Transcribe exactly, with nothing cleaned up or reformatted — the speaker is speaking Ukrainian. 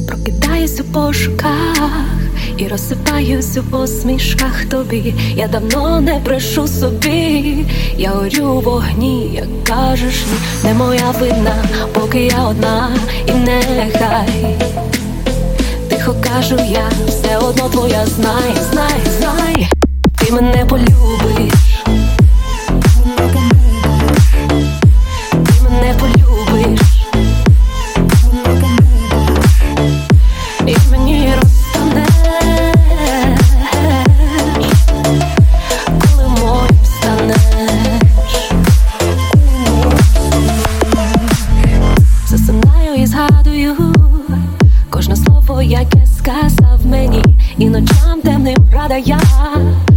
Прокидаюсь у пошуках і розсипаюсь у посмішках тобі. Я давно не брешу собі, я горю у вогні, як кажеш ні. Не моя вина, поки я одна, і нехай тихо кажу я, все одно твоя. Знай, знай, знай, ти мене полюбиш, ти мене полюбиш, і мені розтанеш, коли моїм станеш. Засинаю і згадую кожне слово, яке сказав мені, і ночам темним рада я.